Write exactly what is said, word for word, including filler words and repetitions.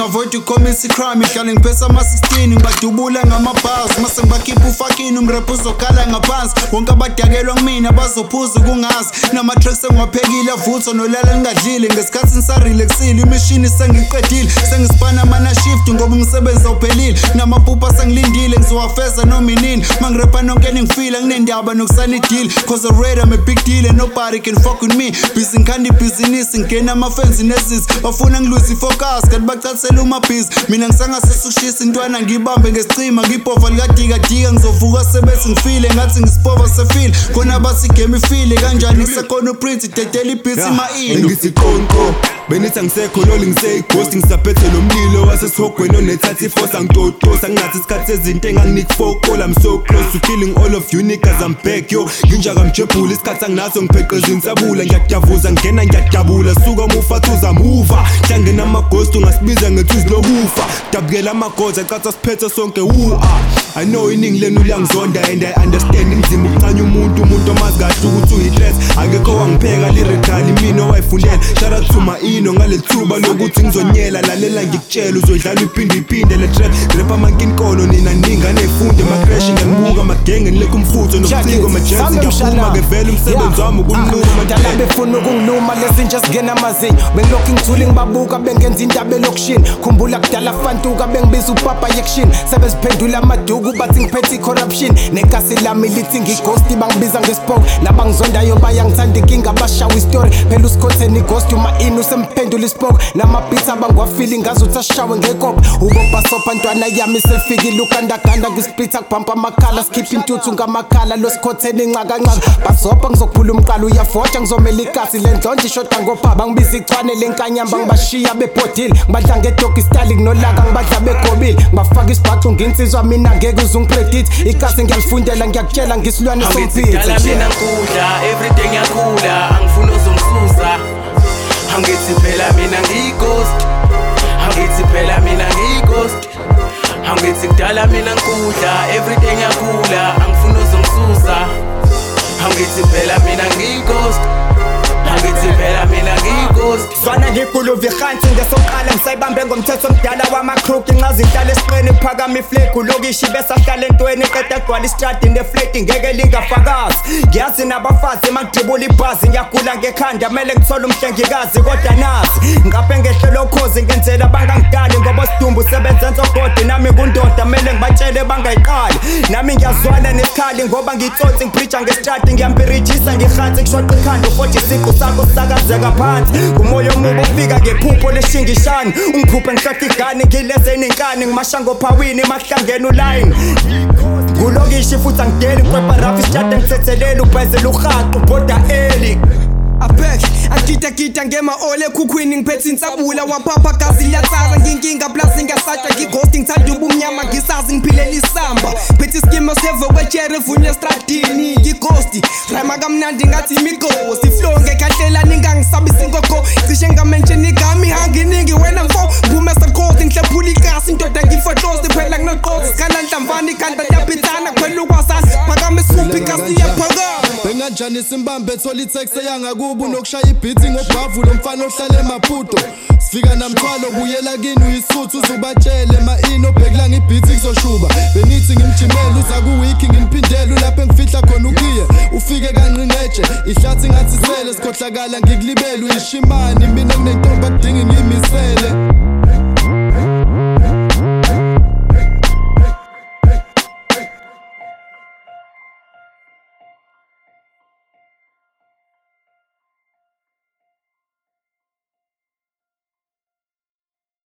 ngavoid ucommit crime ihlale ngiphesa ama sixteen ngibadubula ngamabhazi mase ngibakhipha ufakini umrap uzokhala ngaphansi wonke abadakelwa kumina bazophuza kungazi nama tracks engiwaphekile avutho nolala lingadlile ngesikhathi ngisarelaxile imishini sengiqedile sengisipana mana shift ngoba umsebenzi awuphelile namaphupha sengilindile ngizowafeza noma inini mangirepa nonke ngifila nginendaba nokusana ideal cause already I'm a big deal and nobody can fuck with me busy ngikhanda business ngena ama fans nezis bafuna ngilose focus kanti bacathela uma busy mina ngisangasisushisa intwana ngibambe ngesicima ngibhova likadika dika ngizovuka sebethi ngifile ngathi ngisipova sefile khona bathi game ifile kanjani sekhona uPrince dedela ibhithi ma ino ngisiqonqo benitha ngisekho lo ngisey ghost ngisaphethe lo mlilo wasesihogweni onethathi force angitotosa ngingathi isikhathi sezinto enganginikfokola I'm so close to killing all of you niggas I'm back yo nginjaka mjebula isikhathi anginaso ngipheqeza insabula ngiyadavuza ngena ngiyadabula suka mufathuza muva hlangena ama ghost ungasibiza ngethuzi lokufa dabukela ama gods aqatha siphethe sonke ua I know iningi lenu liyangizonda and I understand inzima uqanya umuntu umuntu omazi kahle ukuthi uyitless akekho wangipheka lyrically mina owayifundela shout out to my ino ngalethuba lokuthi ngizonyela lalela ngikutshela uzodlala iphinde iphinde le trap rap amankolo nina ninga nefunde ma crash ngibuka magenge nileke umfutho nokuciko majenzi ngiyaphuma ke vele umsebenzi wami ukunquma madala befuna ukungiluma lezinja singena amazinyo bengilokhu ngithule ngibabuka bengenza indaba elokushini khumbula kudala fantuka bengibiza upapa yection sebeziphendula amaduku bathi ngiphethe corruption nekasi lami lithi ngighost bangibiza ngespoke nabangizondayo bayangithanda inkinga bashawa istory phela usikhotheni ighost uma inu semphendula ispoke nama-beats abangwafili ngazuthi ashawe ngekopha ubopasopha ntwana yami sefikile ukandaganda ngisplitha kubhampa amakhala sikhipha intuthu ngamakhala lo sikhotheni ncakancaza basopha ngizokuphula umqala uyavoja ngizomela ikasi le ndlonje ishoda ngopha ngibiza ichwane lenkanyamba ngibashiya bebhodile ngibadla ngedogi style kunolaka ngibadla begobile ngibafaka isibhacu nginsizwa mina ngeke uzungipredict ikasi ngiyalifundela ngiyakutshela ngisilwane sompitha mina ngikudla everything yakhula angifuna uzongisusa angithi phela mina ngiyighost angithi phela mina ngiyighost angithi kudala mina ngikudla everything yakhula angifuna uzongisusa angithi phela mina ngiyighost angithi phela mina ngiyighost zwana ngikuluva ikhansi ngesoqala ngisayibambe ngomthetho omdala wama-crook inqazi ihlala esiqeni phakama iflag ulokishi besahlala entweni eqeda gcwala istradi nefleti ngeke lingafakazi ngiyazi nabafazi emangidribula ibhazi ngiyagula ngekhanda mele ngithole umhlengikazi kodwa nazi ngaphe ngehlelo khozi ngenzela bangangidali ngoba sidumbu sebenza nsogodi nami kundoda mele ngibatshele bangayiqali nami ngiyazwana nesikhali ngoba ngitsotsi ngipreacha ngestradi ngiyampirijisa ngihansi ngishoqa ikhanda ufothi isiqu sakho sakazeka phansi kumoya omubi ufika ngephupho leshingishani ungiphuphe ngihlahla igane ngileze nenkani ngimashango phawini mahlangena uline kulokishi futhi angideli ngikwepa rafi isitshade ngithethelele ubhezela urhaqo ubhoda eli abek akita kita ngema ole khukhwini ngiphethe insabula waphapha gazi liyatsara nginkinga plus ngiyasatsha ngighost ngithanda ubumnyama ngisazi ngiphilela isamba phethe iskimo seve wechere vunya stradini ngighost rhyme kamnandi ngathi imighost flow ngekhatlela ningangisabisa ingokho cishe ngamention igami hanginingi wena mfo mbume sakhosi ngihlephula ikasi indoda ngifotose phela nginoqozi khala nhlamvani ikhanda yaphithana kuphela ukwasana phakama isuphi ikasi yaphakama benganjani simbambe thola itext yangakubo nokushaya ibhithi ngobhavu lo mfana ohlala eMaputo sifika namthwalo buyela kini uyisuthu uzubatshele ma ino bhekla ngibhithi kuzoshuba benithi ngimjimela uza ku wiki ngimphindela lapho engifihla khona ukiye ufike kanqinqeje ihlathi ngathi sele sikhohlakala ngikulibele uyishimani mina kunentombi akudingi ngimisele